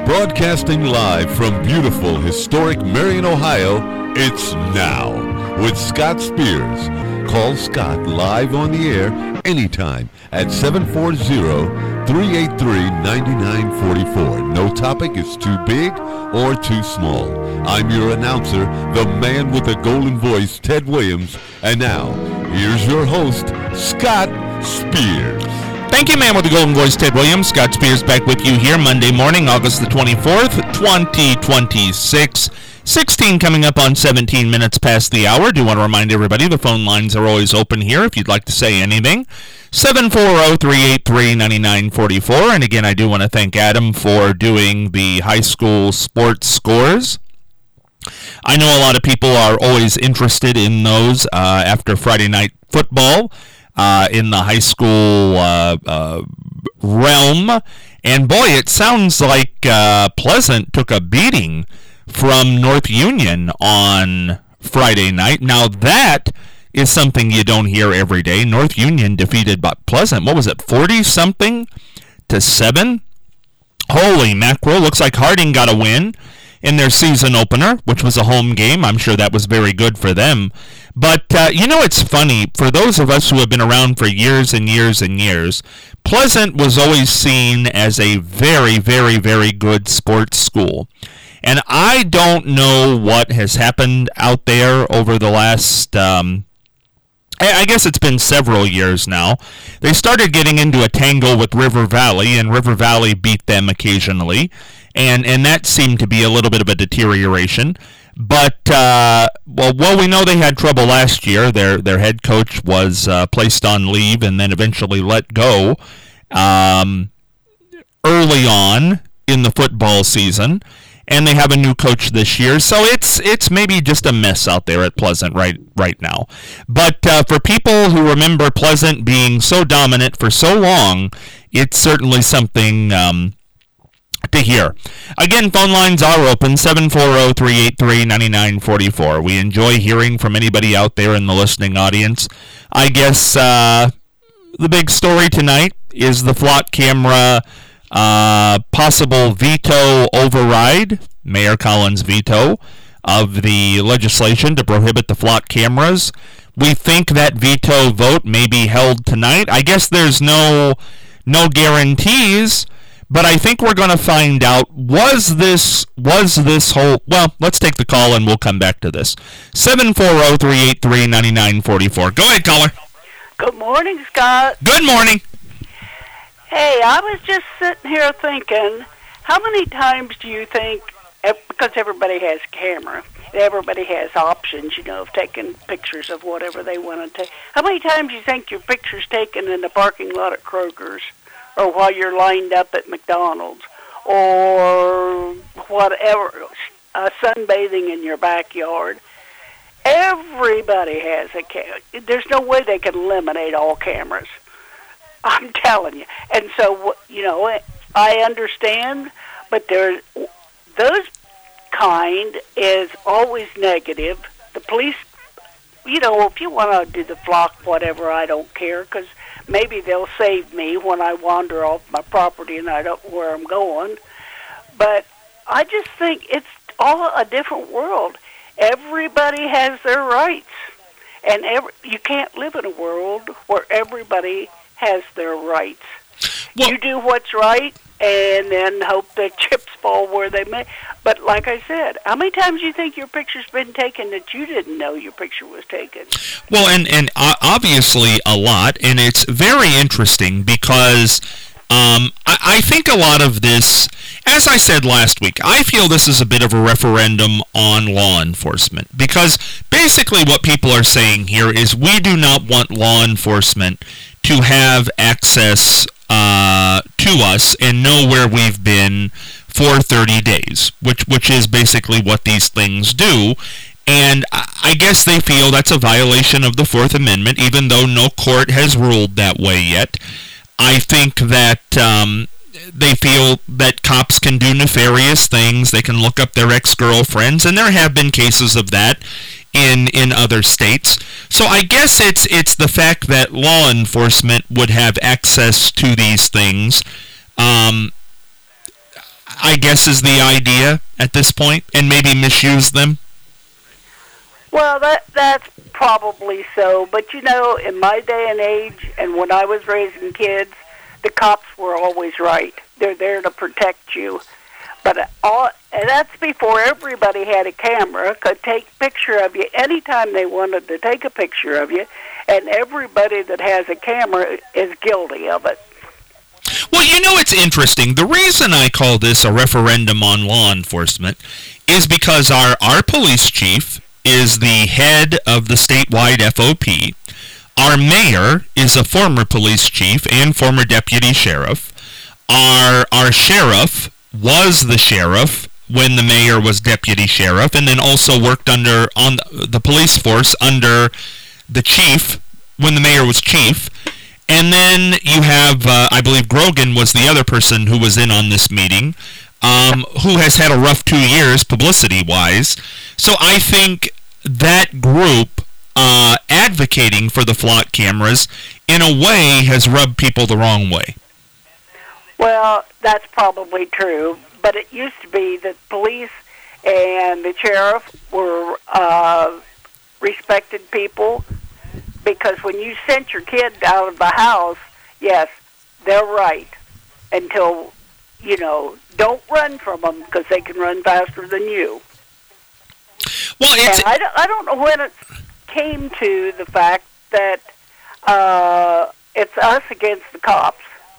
Broadcasting live from beautiful, historic Marion, Ohio, it's Now with Scott Spears. Call Scott live on the air anytime at 740-383-9944. No topic is too big or too small. I'm your announcer, the man with the golden voice, Ted Williams. And now, here's your host, Scott Spears. Thank you, man with the golden voice, Ted Williams. Scott Spears back with you here Monday morning, August the 24th, 2026. 16 coming up on 17 minutes past the hour. Do want to remind everybody the phone lines are always open here if you'd like to say anything. 740-383-9944. And again, I do want to thank Adam for doing the high school sports scores. I know a lot of people are always interested in those after Friday night football. In the high school realm. And boy, it sounds like Pleasant took a beating from North Union on Friday night. Now that is something you don't hear every day. North Union defeated Pleasant, what was it, 40-something to 7? Holy mackerel, looks like Harding got a win in their season opener, which was a home game. I'm sure that was very good for them. But, it's funny, for those of us who have been around for years and years and years, Pleasant was always seen as a very, very, very good sports school. And I don't know what has happened out there over the last, I guess it's been several years now. They started getting into a tangle with River Valley, and River Valley beat them occasionally. And that seemed to be a little bit of a deterioration. But, we know they had trouble last year. Their head coach was placed on leave and then eventually let go early on in the football season. And they have a new coach this year. So it's maybe just a mess out there at Pleasant right now. But for people who remember Pleasant being so dominant for so long, it's certainly something to hear. Again, phone lines are open, 740-383-9944. We enjoy hearing from anybody out there in the listening audience. I guess the big story tonight is the Flock camera possible veto override, Mayor Collins' veto of the legislation to prohibit the Flock cameras. We think that veto vote may be held tonight. I guess there's no guarantees, but I think we're going to find out, was this whole... Well, let's take the call and we'll come back to this. 740-383-9944. Go ahead, caller. Good morning, Scott. Good morning. Hey, I was just sitting here thinking, how many times do you think, because everybody has a camera, everybody has options, of taking pictures of whatever they want to take. How many times do you think your picture's taken in the parking lot at Kroger's, or while you're lined up at McDonald's, or whatever, sunbathing in your backyard? Everybody has a camera. There's no way they can eliminate all cameras. I'm telling you. And so, I understand, but those kind is always negative. The police, if you want to do the Flock, whatever, I don't care, because maybe they'll save me when I wander off my property and I don't know where I'm going. But I just think it's all a different world. Everybody has their rights. And you can't live in a world where everybody has their rights. Well, you do what's right and then hope the chips fall where they may. But like I said, how many times do you think your picture's been taken that you didn't know your picture was taken? Well, and obviously a lot, and it's very interesting because I think a lot of this, as I said last week, I feel this is a bit of a referendum on law enforcement, because basically what people are saying here is we do not want law enforcement to have access to us and know where we've been for 30 days, which is basically what these things do. And I guess they feel that's a violation of the Fourth Amendment, even though no court has ruled that way yet. I think that they feel that cops can do nefarious things. They can look up their ex-girlfriends, and there have been cases of that in other states. So I guess it's the fact that law enforcement would have access to these things. I guess is the idea at this point, and maybe misuse them? Well, that's probably so. But, you know, in my day and age, and when I was raising kids, the cops were always right. They're there to protect you. But and that's before everybody had a camera, could take a picture of you anytime they wanted to take a picture of you, and everybody that has a camera is guilty of it. Well, you know, it's interesting. The reason I call this a referendum on law enforcement is because our police chief is the head of the statewide FOP. Our mayor is a former police chief and former deputy sheriff. Our sheriff was the sheriff when the mayor was deputy sheriff, and then also worked on the police force under the chief when the mayor was chief. And then you have, I believe Grogan was the other person who was in on this meeting, who has had a rough 2 years publicity-wise. So I think that group advocating for the flock cameras, in a way, has rubbed people the wrong way. Well, that's probably true, but it used to be that police and the sheriff were respected people, because when you sent your kid out of the house, yes, they're right, until, you know, don't run from them, because they can run faster than you. Well, and I don't know when it came to the fact that it's us against the cops.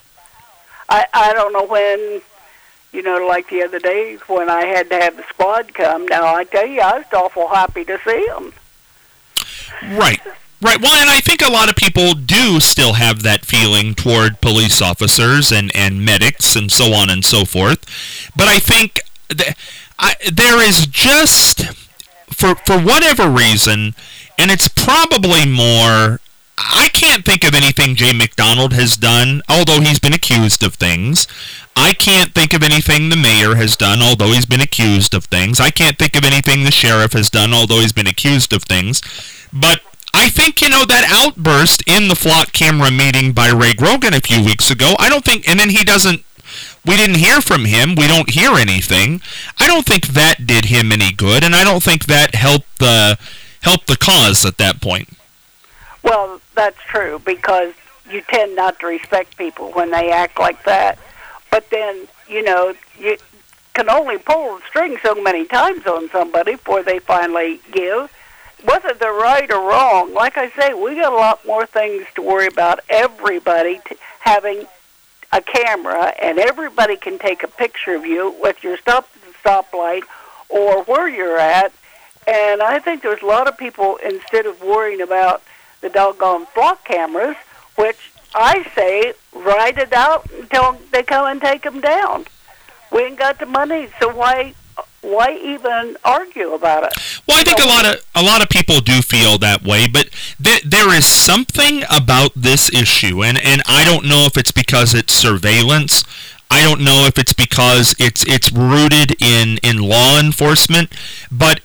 I don't know when, you know, like the other day when I had to have the squad come. Now, I tell you, I was awful happy to see them. Right. Right. Well, and I think a lot of people do still have that feeling toward police officers and medics and so on and so forth. But I think there is just, for whatever reason, and it's probably more, I can't think of anything Jay McDonald has done, although he's been accused of things. I can't think of anything the mayor has done, although he's been accused of things. I can't think of anything the sheriff has done, although he's been accused of things. But I think, you know, that outburst in the flock camera meeting by Ray Grogan a few weeks ago, I don't think, and then we didn't hear from him, we don't hear anything. I don't think that did him any good, and I don't think that helped the cause at that point. Well, that's true, because you tend not to respect people when they act like that. But then, you know, you can only pull the string so many times on somebody before they finally give. Whether they're right or wrong, like I say, we got a lot more things to worry about. Everybody having a camera, and everybody can take a picture of you with your stoplight or where you're at. And I think there's a lot of people, instead of worrying about the doggone flock cameras, which I say, ride it out until they come and take them down. We ain't got the money, so why even argue about it? Well, I think a lot of people do feel that way, but there is something about this issue, and I don't know if it's because it's surveillance. I don't know if it's because it's rooted in law enforcement, but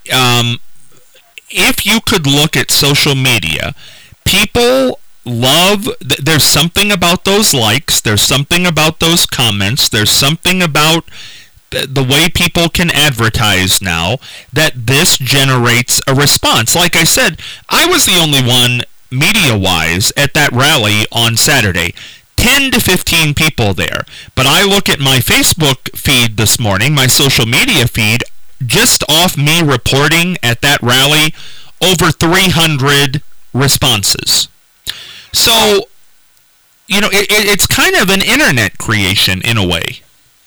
if you could look at social media, people love, there's something about those likes, there's something about those comments, there's something about the way people can advertise now that this generates a response. Like I said, I was the only one, media-wise, at that rally on Saturday. 10 to 15 people there. But I look at my Facebook feed this morning, my social media feed, just off me reporting at that rally, over 300 responses. So, you know, it's kind of an internet creation in a way.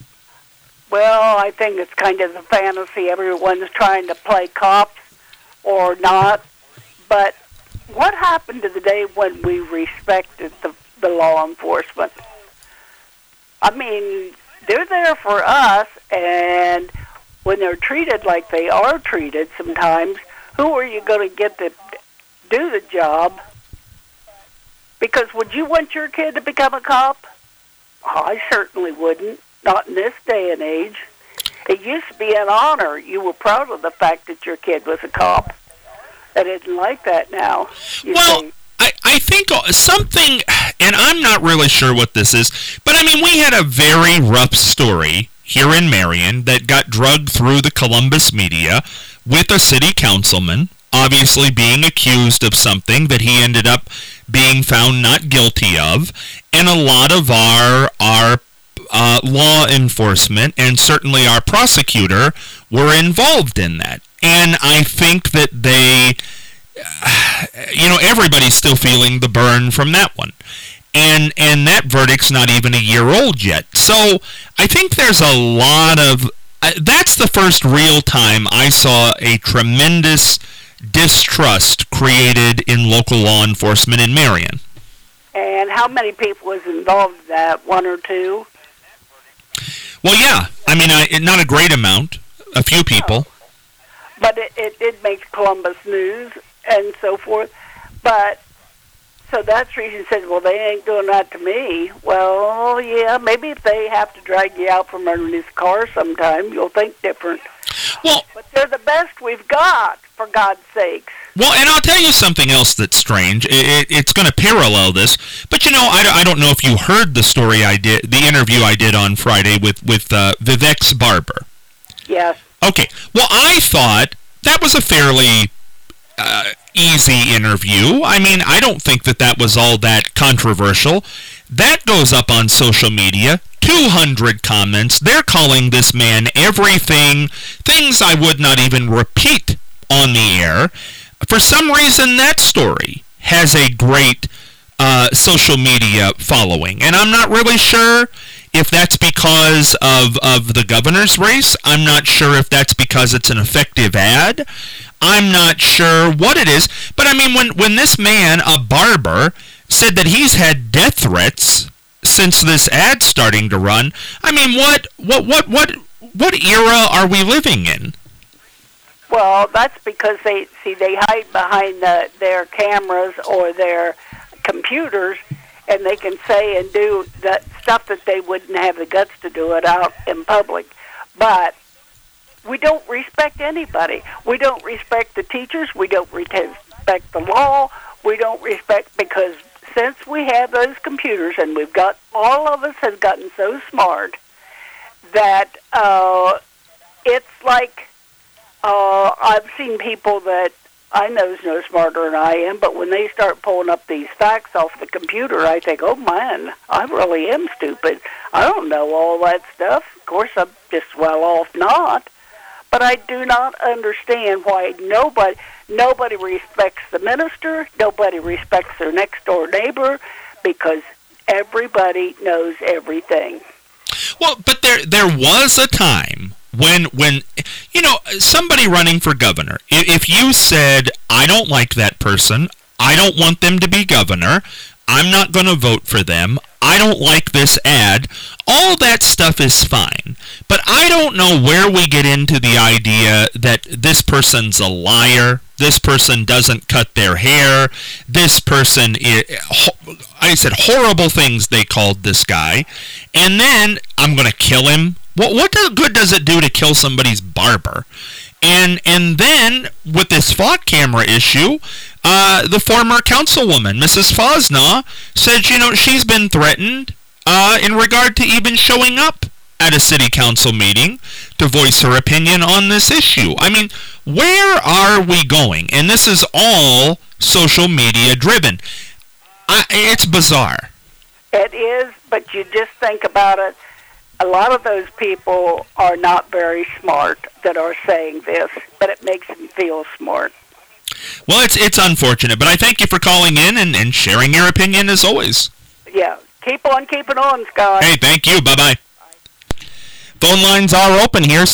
Well, I think it's kind of the fantasy. Everyone's trying to play cops or not. But what happened to the day when we respected the law enforcement? I mean, they're there for us, and when they're treated like they are treated sometimes, who are you going to get to do the job? Because would you want your kid to become a cop? Oh, I certainly wouldn't. Not in this day and age. It used to be an honor. You were proud of the fact that your kid was a cop. I didn't like that now. Well, I think something, and I'm not really sure what this is, but I mean, we had a very rough story here in Marion that got drugged through the Columbus media with a city councilman, obviously being accused of something that he ended up being found not guilty of, and a lot of our law enforcement and certainly our prosecutor were involved in that. And I think that they, everybody's still feeling the burn from that one. And that verdict's not even a year old yet. So I think there's a lot of... that's the first real time I saw a tremendous distrust created in local law enforcement in Marion. And how many people was involved in that? One or two? Well, yeah. I mean, not a great amount. A few people. But it did make Columbus news and so forth. But... so that's the reason he said, well, they ain't doing that to me. Well, yeah, maybe if they have to drag you out from underneath the car sometime, you'll think different. Well, but they're the best we've got, for God's sakes. Well, and I'll tell you something else that's strange. It's going to parallel this. But, I don't know if you heard the story the interview I did on Friday with Vivek's barber. Yes. Okay. Well, I thought that was a fairly... easy interview. I mean, I don't think that was all that controversial. That goes up on social media. 200 comments. They're calling this man everything, things I would not even repeat on the air. For some reason, that story has a great social media following. And I'm not really sure if that's because of the governor's race. I'm not sure if that's because it's an effective ad. I'm not sure what it is. But I mean, when this man, a barber, said that he's had death threats since this ad's starting to run, I mean, what era are we living in? Well, that's because they hide behind their cameras or their computers, and they can say and do that stuff that they wouldn't have the guts to do it out in public. But we don't respect anybody. We don't respect the teachers. We don't respect the law. We don't respect, because since we have those computers, and all of us has gotten so smart that it's like I've seen people that I know is no smarter than I am, but when they start pulling up these facts off the computer, I think, oh man, I really am stupid. I don't know all that stuff. Of course, I'm just well off not. But I do not understand why nobody respects the minister, nobody respects their next door neighbor, because everybody knows everything. Well, but there was a time when somebody running for governor, if you said, I don't like that person, I don't want them to be governor, I'm not going to vote for them, I don't like this ad, all that stuff is fine. But I don't know where we get into the idea that this person's a liar, this person doesn't cut their hair, this person, I said horrible things they called this guy, and then I'm going to kill him. What good does it do to kill somebody's barber? And then, with this flock camera issue, the former councilwoman, Mrs. Fosnaugh, said, she's been threatened in regard to even showing up at a city council meeting to voice her opinion on this issue. I mean, where are we going? And this is all social media driven. It's bizarre. It is, but you just think about it. A lot of those people are not very smart that are saying this, but it makes them feel smart. Well, it's unfortunate, but I thank you for calling in and sharing your opinion as always. Yeah, keep on keeping on, Scott. Hey, thank you. Bye-bye. Phone lines are open here,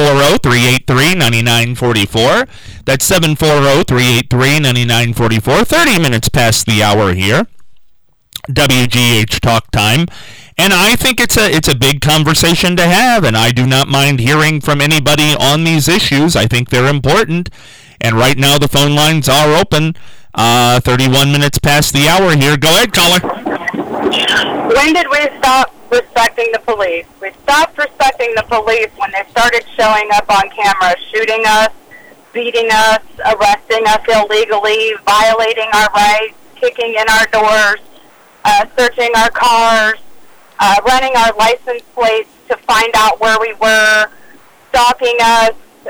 740-383-9944. That's 740-383-9944. 30 minutes past the hour here. WGH Talk Time. And I think it's a big conversation to have, and I do not mind hearing from anybody on these issues. I think they're important. And right now the phone lines are open. 31 minutes past the hour here. Go ahead, caller. When did we stop respecting the police? We stopped respecting the police when they started showing up on camera, shooting us, beating us, arresting us illegally, violating our rights, kicking in our doors, searching our cars, running our license plates to find out where we were, stalking us.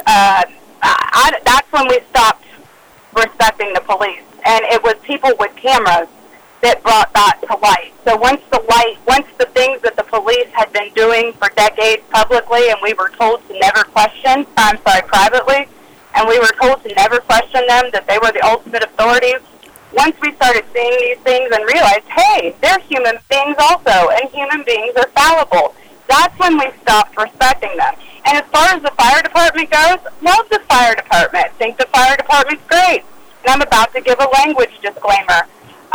That's when we stopped respecting the police. And it was people with cameras that brought that to light. So once the things that the police had been doing for decades publicly, and we were told to never question, privately, and we were told to never question them, that they were the ultimate authorities, once we started seeing these things and realized, hey, they're human beings also, and human beings are fallible, that's when we stopped respecting them. And as far as the fire department goes, love the fire department. Think the fire department's great. And I'm about to give a language disclaimer.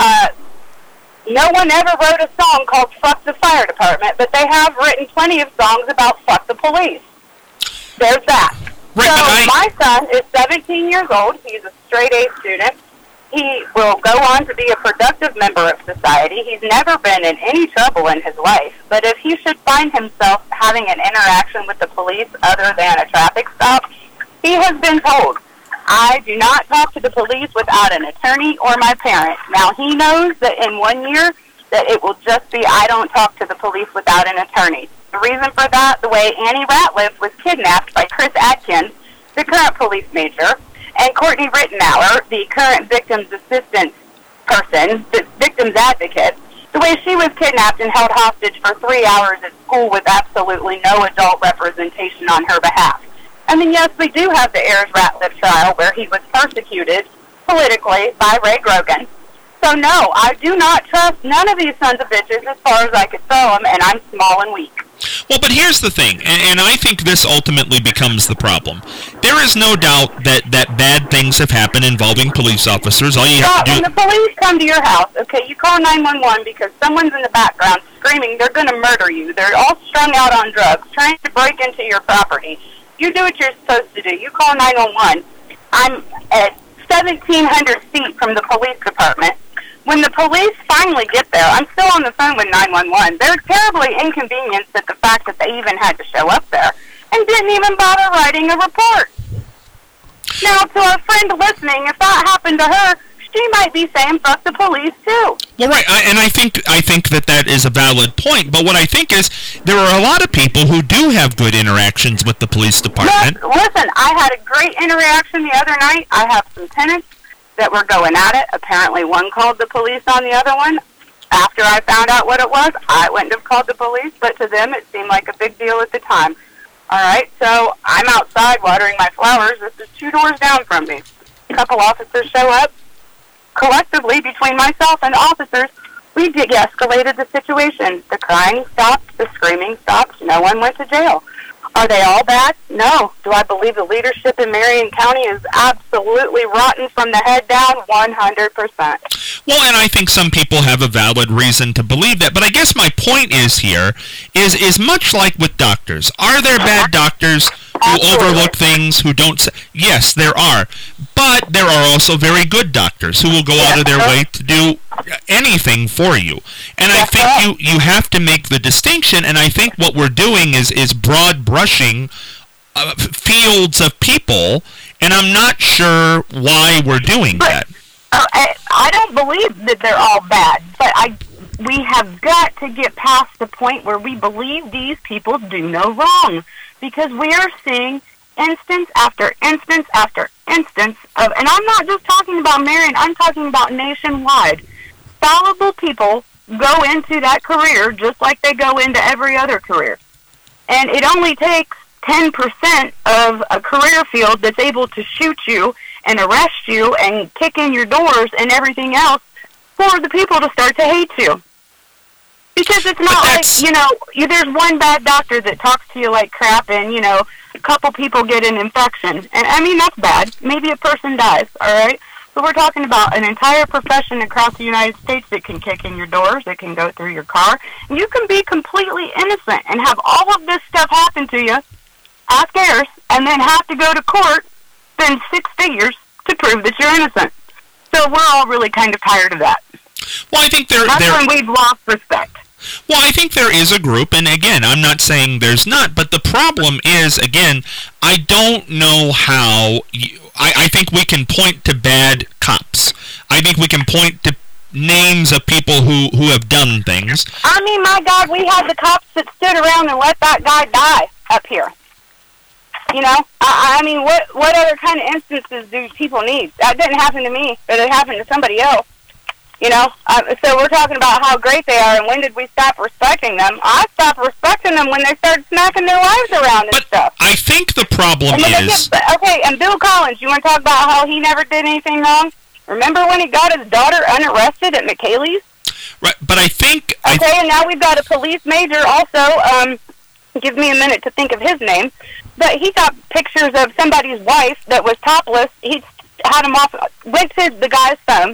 No one ever wrote a song called Fuck the Fire Department, but they have written plenty of songs about Fuck the Police. There's that. Right, so my son is 17 years old. He's a straight-A student. He will go on to be a productive member of society. He's never been in any trouble in his life. But if he should find himself having an interaction with the police other than a traffic stop, he has been told, I do not talk to the police without an attorney or my parents. Now, he knows that in 1 year that it will just be I don't talk to the police without an attorney. The reason for that, the way Annie Ratliff was kidnapped by Chris Adkins, the current police major, and Courtney Rittenauer, the current victim's assistant person, the victim's advocate, the way she was kidnapped and held hostage for 3 hours at school with absolutely no adult representation on her behalf. I mean, yes, we do have the Ayers Ratliff trial where he was persecuted politically by Ray Grogan. So, no, I do not trust none of these sons of bitches as far as I could throw them, and I'm small and weak. Well, but here's the thing, and I think this ultimately becomes the problem. There is no doubt that bad things have happened involving police officers. All you have to do... When the police come to your house, okay, you call 911 because someone's in the background screaming they're going to murder you. They're all strung out on drugs, trying to break into your property. You do what you're supposed to do. You call 911. I'm at 1,700 feet from the police department. When the police finally get there, I'm still on the phone with 911. They're terribly inconvenienced at the fact that they even had to show up there and didn't even bother writing a report. Now, to our friend listening, if that happened to her, she might be saying fuck the police too. Well, right, I think that is a valid point. But what I think is there are a lot of people who do have good interactions with the police department. Yes, listen, I had a great interaction the other night. I have some tenants that were going at it. Apparently, one called the police on the other one. After I found out what it was, I wouldn't have called the police, but to them, it seemed like a big deal at the time. All right, so I'm outside watering my flowers. This is 2 doors down from me. A couple officers show up. Collectively, between myself and officers, we de-escalated the situation. The crying stopped. The screaming stopped. No one went to jail. Are they all bad? No. Do I believe the leadership in Marion County is absolutely rotten from the head down? 100%. Well, and I think some people have a valid reason to believe that. But I guess my point is much like with doctors. Are there bad doctors who overlook things, who don't say? Yes, there are. But there are also very good doctors who will go out of their way to do anything for you. And I think you have to make the distinction, and I think what we're doing is broad brushing fields of people, and I'm not sure why we're doing that. I don't believe that they're all bad, but we have got to get past the point where we believe these people do no wrong, because we are seeing instance after instance after instance of, and I'm not just talking about Marion, I'm talking about nationwide. Fallible people go into that career just like they go into every other career. And it only takes 10% of a career field that's able to shoot you and arrest you and kick in your doors and everything else for the people to start to hate you. Because it's not like, there's one bad doctor that talks to you like crap and, a couple people get an infection. And, I mean, that's bad. Maybe a person dies, all right? But we're talking about an entire profession across the United States that can kick in your doors, that can go through your car. And you can be completely innocent and have all of this stuff happen to you, ask Ayers, and then have to go to court, spend 6 figures to prove that you're innocent. So we're all really kind of tired of that. Well, I think that's when we've lost respect. Well, I think there is a group, and again, I'm not saying there's not, but the problem is, again, I don't know how, I think we can point to bad cops. I think we can point to names of people who have done things. I mean, my God, we had the cops that stood around and let that guy die up here. You know, I mean, what other kind of instances do people need? That didn't happen to me, but it happened to somebody else. You know, so we're talking about how great they are, and when did we stop respecting them? I stopped respecting them when they started smacking their wives around and stuff. I think the problem is... Okay, and Bill Collins, you want to talk about how he never did anything wrong? Remember when he got his daughter unarrested at McKaylee's? Right, but I think... Okay, and now we've got a police major also, give me a minute to think of his name, but he got pictures of somebody's wife that was topless. He had them off, went to the guy's phone.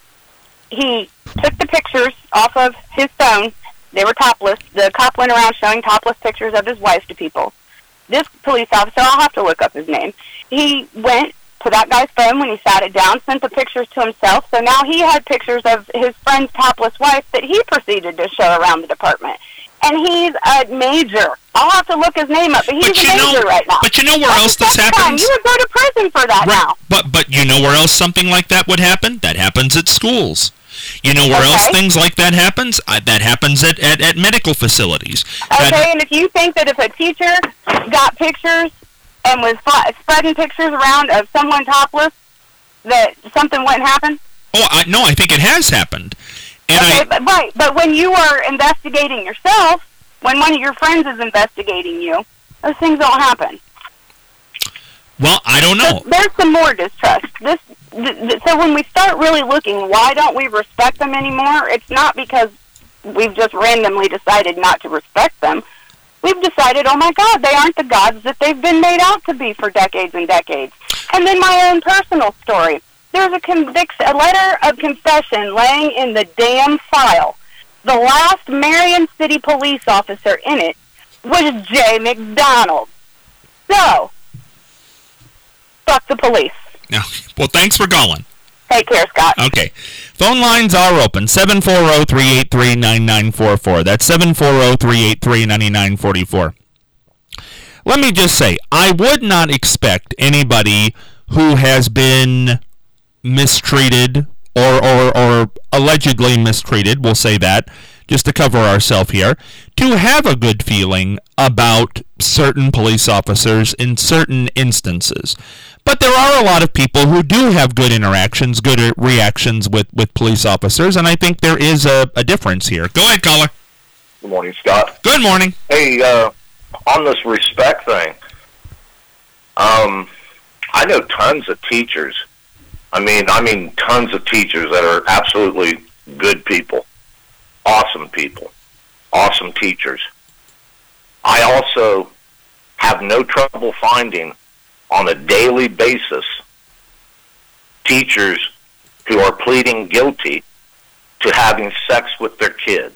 He took the pictures off of his phone. They were topless. The cop went around showing topless pictures of his wife to people. This police officer, I'll have to look up his name, he went to that guy's phone when he sat it down, sent the pictures to himself, so now he had pictures of his friend's topless wife that he proceeded to show around the department. And he's a major. I'll have to look his name up, but he's a major right now. But you know where else this happens? You would go to prison for that now. But you know where else something like that would happen? That happens at schools. You know where else things like that happens? That happens at medical facilities. Okay, and if you think that if a teacher got pictures and was spreading pictures around of someone topless, that something wouldn't happen? Oh, I think it has happened. And but when you are investigating yourself, when one of your friends is investigating you, those things don't happen. Well, I don't know. There's some more distrust. So when we start really looking, why don't we respect them anymore? It's not because we've just randomly decided not to respect them. We've decided, oh my God, they aren't the gods that they've been made out to be for decades and decades. And then my own personal story. There's a letter of confession laying in the damn file. The last Marion City police officer in it was Jay McDonald. So, fuck the police. No. Well, thanks for calling. Take care, Scott. Okay. Phone lines are open. 740-383-9944. That's 740-383-9944. Let me just say, I would not expect anybody who has been mistreated or allegedly mistreated, we'll say that, just to cover ourselves here, to have a good feeling about certain police officers in certain instances. But there are a lot of people who do have good interactions, good reactions with police officers, and I think there is a difference here. Go ahead, caller. Good morning, Scott. Good morning. Hey, on this respect thing, I know tons of teachers. I mean tons of teachers that are absolutely good people, awesome teachers. I also have no trouble finding on a daily basis teachers who are pleading guilty to having sex with their kids.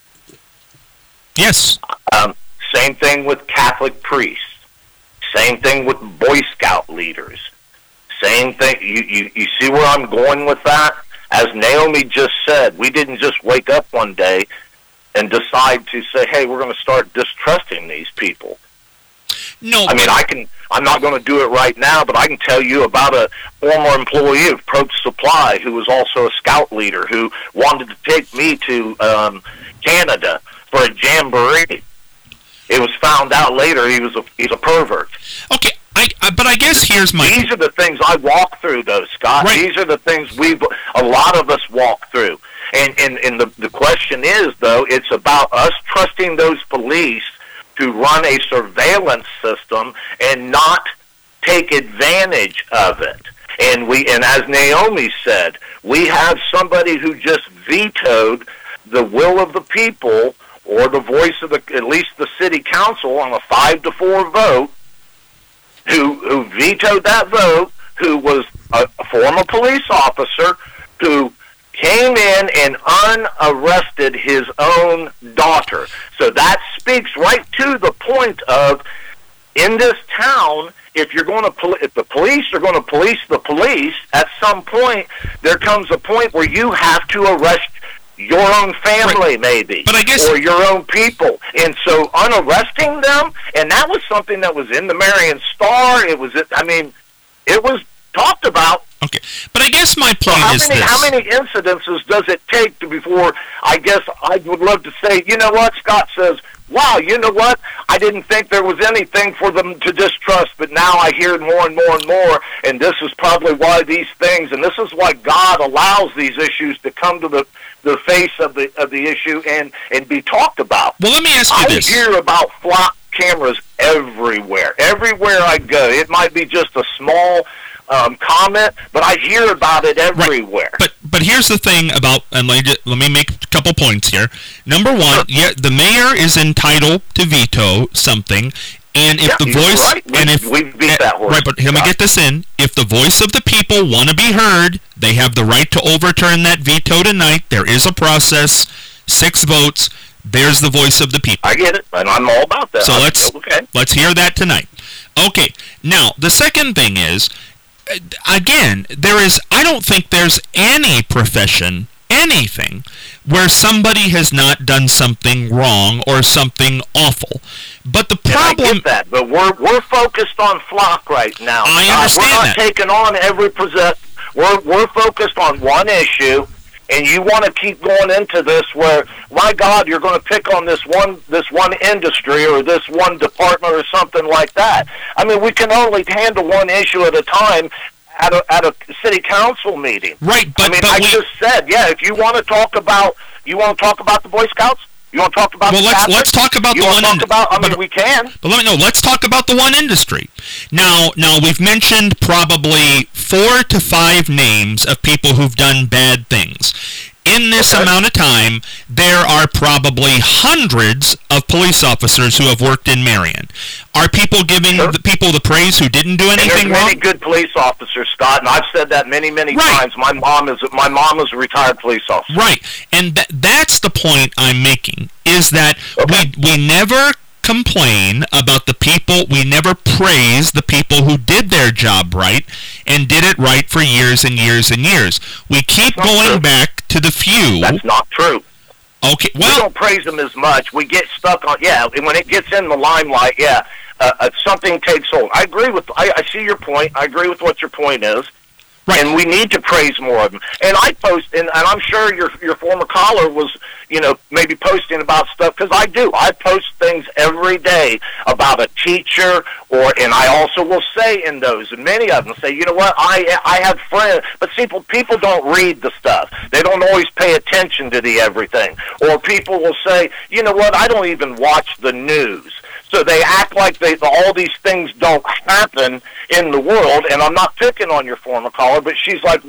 Yes. Same thing with Catholic priests. Same thing with Boy Scout leaders. Same thing. You see where I'm going with that? As Naomi just said, we didn't just wake up one day and decide to say, hey, we're going to start distrusting these people. No. I mean, I'm not going to do it right now, but I can tell you about a former employee of Probst Supply who was also a scout leader who wanted to take me to Canada for a jamboree. It was found out later he's a pervert. Okay, but I guess here's my... These are the things I walk through, though, Scott. Right. These are the things a lot of us walk through. And the question is, though, it's about us trusting those police to run a surveillance system and not take advantage of it. And as Naomi said, we have somebody who just vetoed the will of the people or the voice of at least the city council on a 5-4 vote, who vetoed that vote, who was a former police officer who came in and unarrested his own daughter. So that speaks right to the point of, in this town, if the police are going to police the police, at some point there comes a point where you have to arrest your own family, maybe, but I guess, or your own people. And so unarresting them, and that was something that was in the Marion Star. It was talked about. Okay, but I guess my point is this. How many incidences does it take before, I guess I would love to say, you know what, Scott says, wow, you know what, I didn't think there was anything for them to distrust, but now I hear more and more and more, and this is probably why these things, and this is why God allows these issues to come to the face of the issue and be talked about. Well, let me ask you this. I hear about flock cameras everywhere. Everywhere I go. It might be just a small comment, but I hear about it everywhere. Right. But here's the thing about, and let me make a couple points here. Number one, yeah, the mayor is entitled to veto something, and if the voice, right. and if we beat that horse. Right, but let me get this in. If the voice of the people want to be heard, they have the right to overturn that veto tonight. There is a process. 6 votes. There's the voice of the people. I get it, and I'm all about that. So let's hear that tonight. Okay. Now the second thing is, again, I don't think there's any profession, anything, where somebody has not done something wrong or something awful. But the problem... I get that, but we're focused on flock right now. I understand we're not that. taking on every we're focused on one issue, and you want to keep going into this where, my God, you're going to pick on this one industry or this one department or something like that. I mean, we can only handle one issue at a time at a city council meeting. Right, but I just said, if you want to talk about the Boy Scouts, you want to talk about let's talk about the one. We can. But let's talk about the one industry. Now we've mentioned probably 4 to 5 names of people who've done bad things. In this amount of time, there are probably hundreds of police officers who have worked in Marion. Are people giving the people the praise who didn't do anything wrong? There's many good police officers, Scott, and I've said that many times. My mom is a retired police officer. Right, and that's the point I'm making, is that we never complain about the people, we never praise the people who did their job right and did it right for years and years and years. We keep going back to the few. That's not true. Okay, well, we don't praise them as much. We get stuck on, when it gets in the limelight, something takes hold. I see your point. I agree with what your point is. Right. And we need to praise more of them. And I post, and I'm sure your former caller was, maybe posting about stuff, because I do. I post things every day about a teacher, and I also will say in those, and many of them say, you know what, I have friends, but people don't read the stuff. They don't always pay attention to the everything. Or people will say, you know what, I don't even watch the news. So they act like all these things don't happen in the world, and I'm not picking on your former caller, but she's like,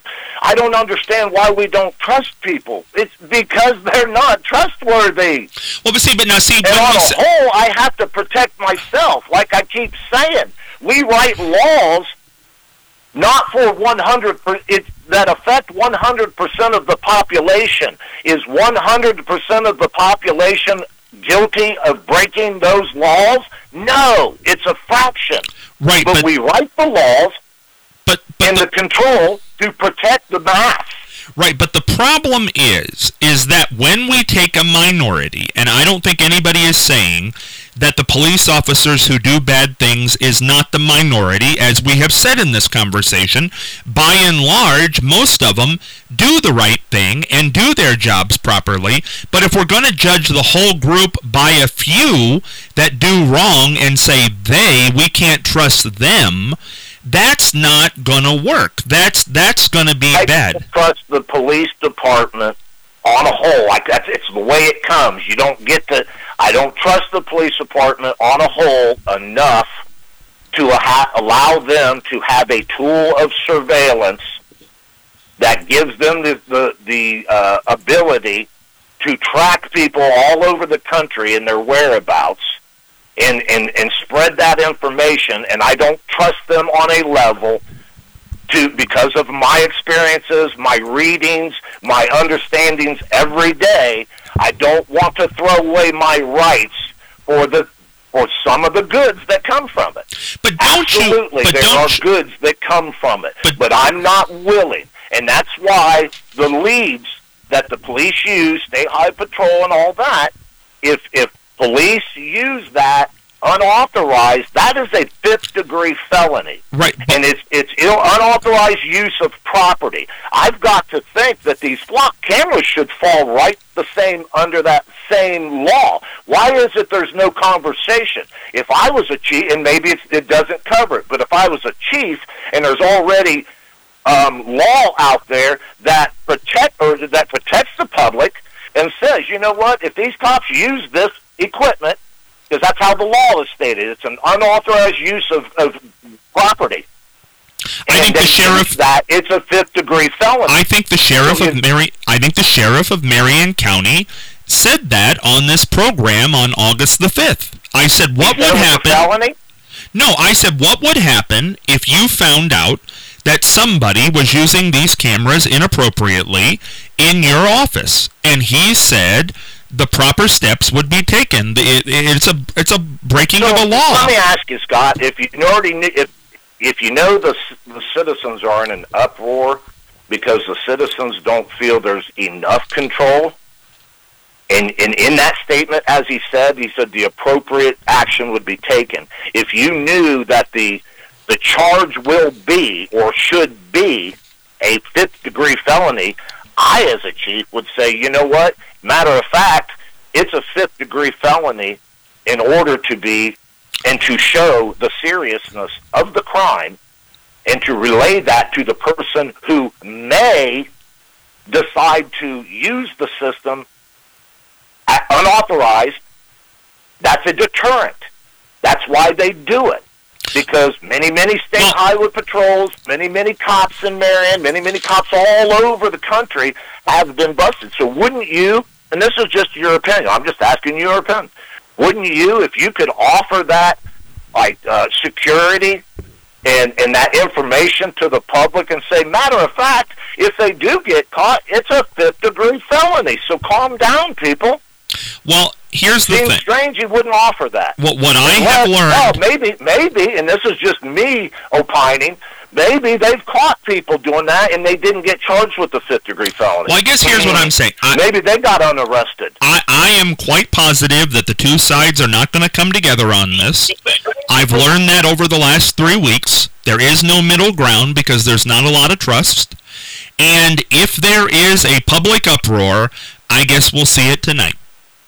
I don't understand why we don't trust people. It's because they're not trustworthy. Well, but on a whole, I have to protect myself, like I keep saying. We write laws not for 100%, that affect 100% of the population. Is 100% of the population guilty of breaking those laws? No, it's a fraction. Right, but we write the laws and the control to protect the mass. Right, but the problem is that when we take a minority, and I don't think anybody is saying that the police officers who do bad things is not the minority, as we have said in this conversation, by and large, most of them do the right thing and do their jobs properly. But if we're going to judge the whole group by a few that do wrong and say we can't trust them, that's not going to work. That's going to be bad. I trust the police department on a whole. It's the way it comes. You don't get to. I don't trust the police department on a whole enough to allow them to have a tool of surveillance that gives them the ability to track people all over the country and their whereabouts. And spread that information, and I don't trust them on a level because of my experiences, my readings, my understandings every day. I don't want to throw away my rights for some of the goods that come from it. But there are goods that come from it, but I'm not willing, and that's why the leads that the police use, State Highway Patrol, and all that. If police use that unauthorized, that is a fifth-degree felony. Right. And it's unauthorized use of property. I've got to think that these flock cameras should fall right the same under that same law. Why is it there's no conversation? If I was a chief, and maybe it doesn't cover it, but if I was a chief and there's already law out there that protects the public and says, you know what, if these cops use this equipment, because that's how the law is stated, it's an unauthorized use of property. I think the sheriff. It's a fifth-degree felony. I think the sheriff of Marion County said that on this program on August the 5th. I said, what would happen? Felony? No, I said, what would happen if you found out that somebody was using these cameras inappropriately in your office? And he said the proper steps would be taken. It's a breaking of a law. Let me ask you, Scott, if you know the citizens are in an uproar because the citizens don't feel there's enough control, and in that statement, as he said the appropriate action would be taken. If you knew that the charge will be or should be a fifth-degree felony, I, as a chief, would say, you know what? Matter of fact, it's a fifth-degree felony in order to be and to show the seriousness of the crime and to relay that to the person who may decide to use the system unauthorized. That's a deterrent. That's why they do it. Because many state highway patrols, many cops in Marion, many cops all over the country have been busted. So wouldn't you, and this is just your opinion, I'm just asking your opinion, wouldn't you, if you could offer that like security and that information to the public and say, matter of fact, if they do get caught, it's a fifth-degree felony. So calm down, people. Well, here's the thing. Seems strange you wouldn't offer that. What I have learned... Well, maybe, and this is just me opining, maybe they've caught people doing that and they didn't get charged with the fifth-degree felony. Well, I guess here's what I'm saying. Maybe they got unarrested. I am quite positive that the two sides are not going to come together on this. I've learned that over the last 3 weeks. There is no middle ground because there's not a lot of trust. And if there is a public uproar, I guess we'll see it tonight.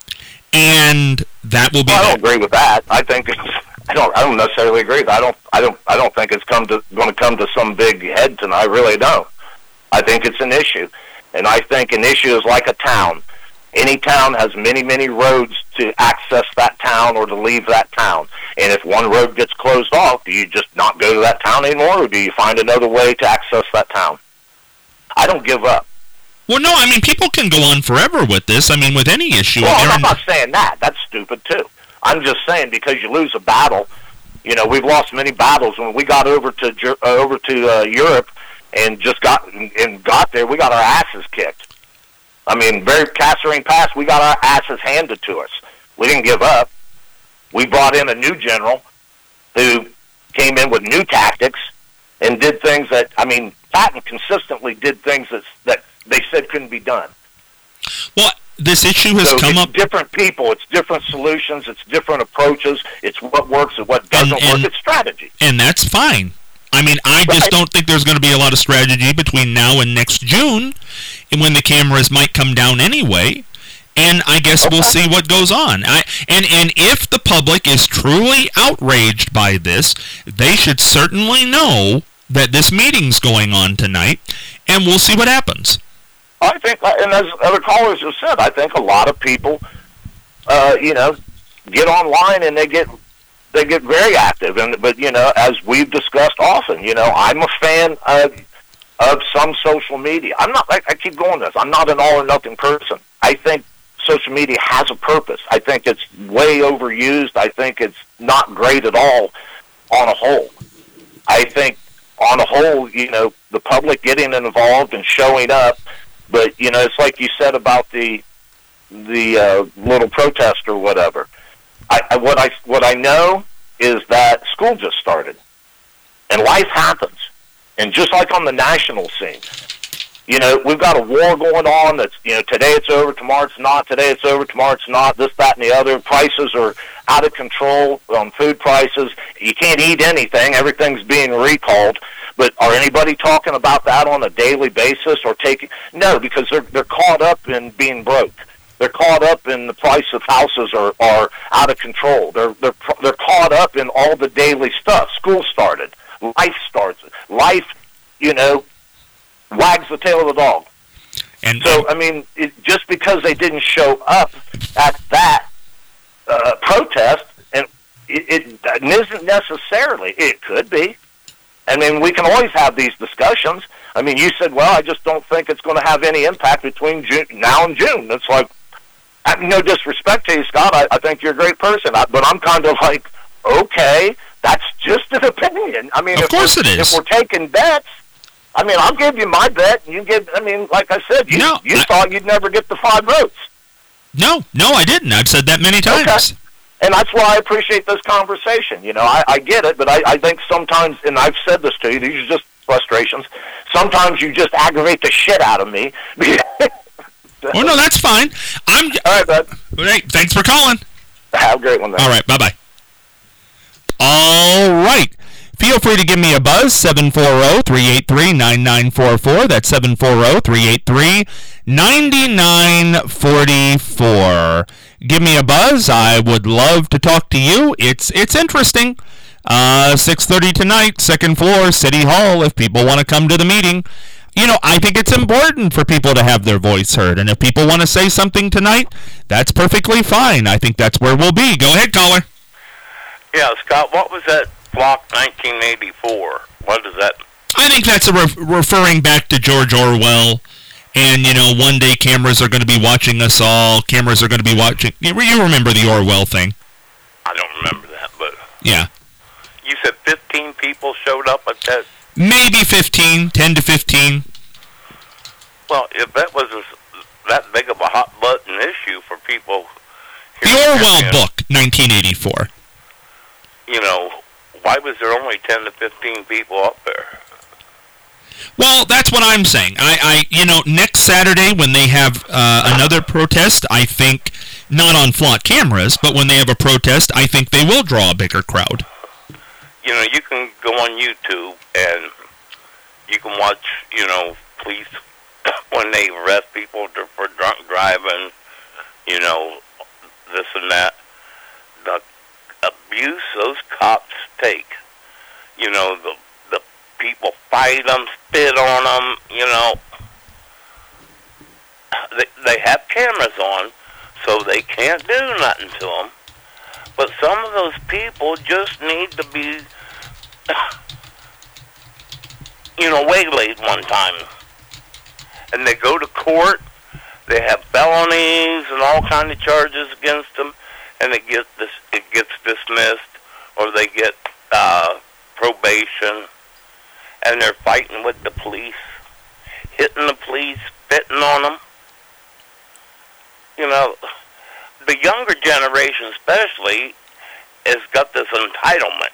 And that will be. Well, I don't agree with that. I think I don't necessarily agree. I don't think it's going to come to some big head tonight. I really don't. I think it's an issue, and I think an issue is like a town. Any town has many roads to access that town or to leave that town. And if one road gets closed off, do you just not go to that town anymore, or do you find another way to access that town? I don't give up. Well, no, I mean, people can go on forever with this. I mean, with any issue. Well, I'm not saying that. That's stupid, too. I'm just saying because you lose a battle. You know, we've lost many battles. When we got over to Europe and just got there, we got our asses kicked. I mean, Kasserine Pass, we got our asses handed to us. We didn't give up. We brought in a new general who came in with new tactics and did things that, I mean, Patton consistently did things that they said couldn't be done. Well, this issue has come up. It's different people. It's different solutions. It's different approaches. It's what works and what doesn't work. It's strategy. And that's fine. I mean, I just don't think there's going to be a lot of strategy between now and next June, when the cameras might come down anyway. And I guess we'll see what goes on. And if the public is truly outraged by this, they should certainly know that this meeting's going on tonight, and we'll see what happens. I think, and as other callers have said, I think a lot of people, get online and they get very active. But as we've discussed often, I'm a fan of some social media. I keep going this. I'm not an all or nothing person. I think social media has a purpose. I think it's way overused. I think it's not great at all on a whole. I think on a whole, the public getting involved and showing up. But, it's like you said about the little protest or whatever. What I know is that school just started. And life happens. And just like on the national scene, You know, we've got a war going on that's, you know, today it's over, tomorrow it's not, today it's over, tomorrow it's not, this, that, and the other. Prices are out of control on food prices. You can't eat anything. Everything's being recalled. But are anybody talking about that on a daily basis or taking? No, because they're caught up in being broke. They're caught up in the price of houses are out of control. They're caught up in all the daily stuff. School started. Life starts. Life, you know, wags the tail of the dog. And so, I mean, just because they didn't show up at that protest, and it isn't necessarily, it could be. I mean, we can always have these discussions. I mean, you said, well, I just don't think it's going to have any impact between now and June. It's like, no disrespect to you, Scott. I think you're a great person. But I'm kind of like, okay, that's just an opinion. I mean, of course it is. If we're taking bets, I mean, I'll give you my bet, and you give. I mean, like I said, you thought you'd never get the 5 votes. No, I didn't. I've said that many times. Okay. And that's why I appreciate this conversation. You know, I get it, but I think sometimes, and I've said this to you, these are just frustrations. Sometimes you just aggravate the shit out of me. Oh, no, that's fine. All right, bud. Hey, thanks for calling. Have a great one, then. All right, bye-bye. All right. Feel free to give me a buzz, 740-383-9944. That's 740-383-9944. Give me a buzz. I would love to talk to you. It's interesting. 6:30 tonight, second floor, City Hall, if people want to come to the meeting. You know, I think it's important for people to have their voice heard. And if people want to say something tonight, that's perfectly fine. I think that's where we'll be. Go ahead, caller. Yeah, Scott, what was that block 1984? What is that? I think that's referring back to George Orwell. And, you know, one day cameras are going to be watching us all. Cameras are going to be watching. You remember the Orwell thing? I don't remember that, but... Yeah. You said 15 people showed up at that? Maybe 15, 10 to 15. Well, if that was that big of a hot-button issue for people... The Orwell book, 1984. You know, why was there only 10 to 15 people up there? Well, that's what I'm saying. You know, next Saturday when they have another protest, I think, not on flock cameras, but when they have a protest, I think they will draw a bigger crowd. You know, you can go on YouTube and you can watch, you know, police when they arrest people for drunk driving, you know, this and that. The abuse those cops take, you know, the people fight them, spit on them, you know. They have cameras on, so they can't do nothing to them. But some of those people just need to be, you know, waylaid one time. And they go to court, they have felonies and all kind of charges against them, and it gets dismissed, or they get probation. And they're fighting with the police, hitting the police, spitting on them. You know, the younger generation especially has got this entitlement.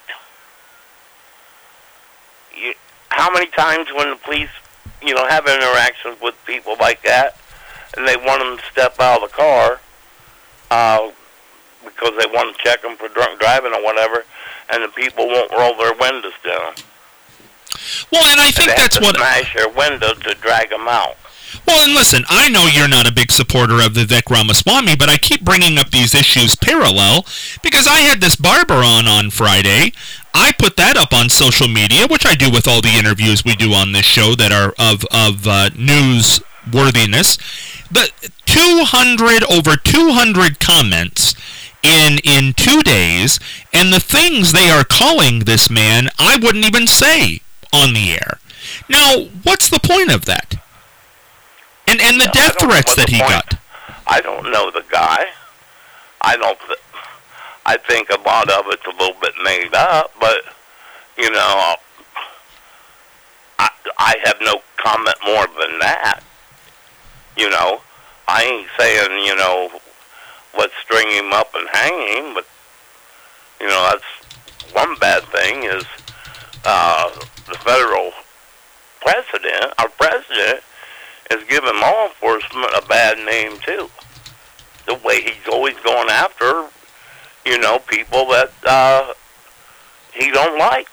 How many times when the police, you know, have interactions with people like that, and they want them to step out of the car because they want to check them for drunk driving or whatever, and the people won't roll their windows down. Well, and I think that's what... smash their window to drag them out. Well, and listen, I know you're not a big supporter of Vivek Ramaswamy, but I keep bringing up these issues parallel because I had this barber on Friday. I put that up on social media, which I do with all the interviews we do on this show that are of newsworthiness. But over 200 comments in 2 days, and the things they are calling this man, I wouldn't even say on the air. Now, what's the point of that? And the death threats that he got. I don't know the guy. I think a lot of it's a little bit made up, but, you know, I have no comment more than that. You know, I ain't saying, you know, let's string him up and hang him, but, you know, that's one bad thing is the federal president, our president, has given law enforcement a bad name, too. The way he's always going after, people that he don't like.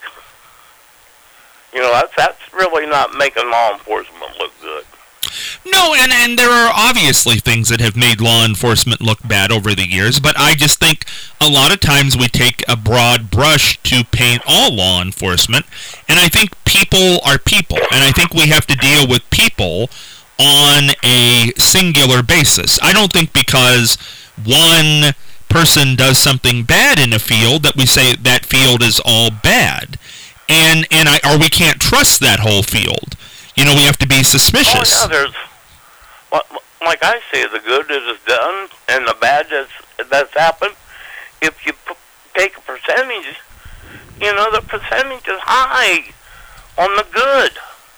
That's really not making law enforcement look good. No, and there are obviously things that have made law enforcement look bad over the years, but I just think a lot of times we take a broad brush to paint all law enforcement, and I think people are people, and I think we have to deal with people on a singular basis. I don't think because one person does something bad in a field that we say that field is all bad, or we can't trust that whole field. We have to be suspicious. Oh, yeah, like I say, the good that is done and the bad that's happened. If you take a percentage, the percentage is high on the good.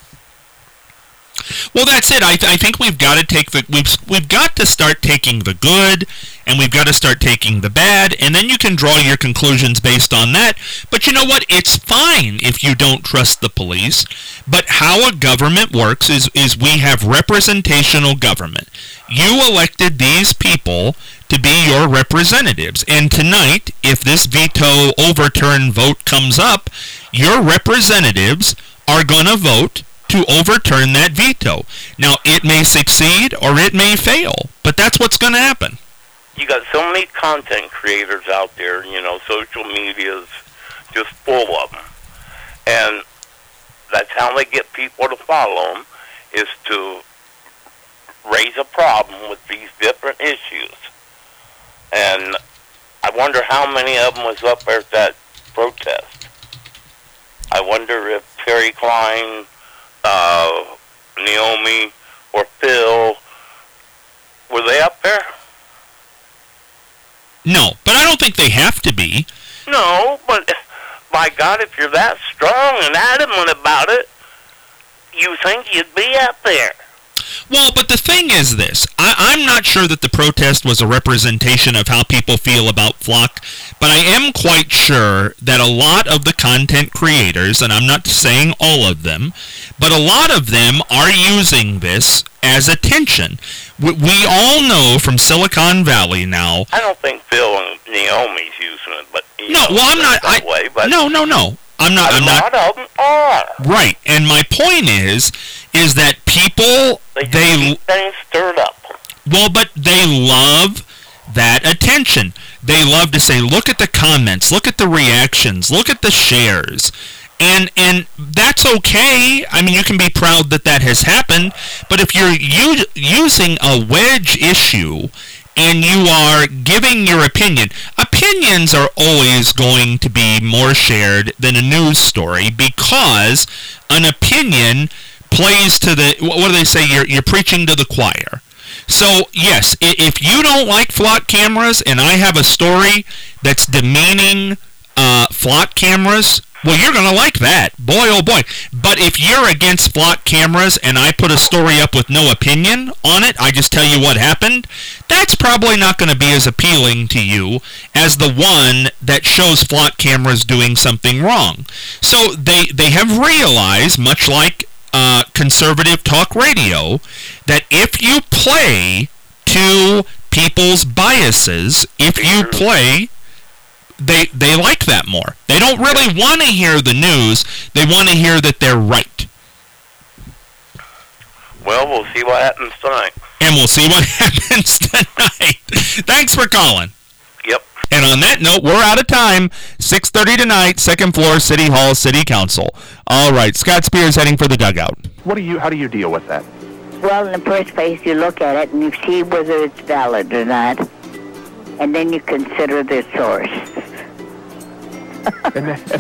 Well, that's it. I think we've got to take we've got to start taking the good, and we've got to start taking the bad, and then you can draw your conclusions based on that. But you know what? It's fine if you don't trust the police. But how a government works is we have representational government. You elected these people to be your representatives, and tonight, if this veto overturn vote comes up, your representatives are going to vote to overturn that veto. Now, it may succeed or it may fail, but that's what's going to happen. You got so many content creators out there, social media's just full of them. And that's how they get people to follow them, is to raise a problem with these different issues. And I wonder how many of them was up there at that protest. I wonder if Terry Klein, Naomi, or Phil, were they up there? No, but I don't think they have to be. No, but by God, if you're that strong and adamant about it, you think you'd be up there. Well, but the thing is this. I'm not sure that the protest was a representation of how people feel about Flock, but I am quite sure that a lot of the content creators, and I'm not saying all of them, but a lot of them are using this as attention. We all know from Silicon Valley now. I don't think Phil and Naomi's using it, but I'm not. That way, but no. I'm not. A lot of them are. Right, and my point is that people they keep things stirred up. Well, but they love that attention. They love to say, look at the comments, look at the reactions, look at the shares. And that's okay. I mean, you can be proud that has happened. But if you're using a wedge issue and you are giving your opinion, opinions are always going to be more shared than a news story, because an opinion plays to the, what do they say, you're preaching to the choir. So, yes, if you don't like Flock cameras and I have a story that's demeaning Flock cameras, well, you're going to like that. Boy, oh boy. But if you're against Flock cameras and I put a story up with no opinion on it, I just tell you what happened, that's probably not going to be as appealing to you as the one that shows Flock cameras doing something wrong. So they have realized, much like conservative talk radio, that if you play to people's biases, if you play, they like that more. They don't really want to hear the news. They want to hear that they're right. Well, we'll see what happens tonight. And we'll see what happens tonight. Thanks for calling. Yep. And on that note, we're out of time. 6:30 tonight, second floor, City Hall, City Council. All right, Scott Spears heading for the dugout. How do you deal with that? Well, in the first place, you look at it and you see whether it's valid or not, and then you consider the source. And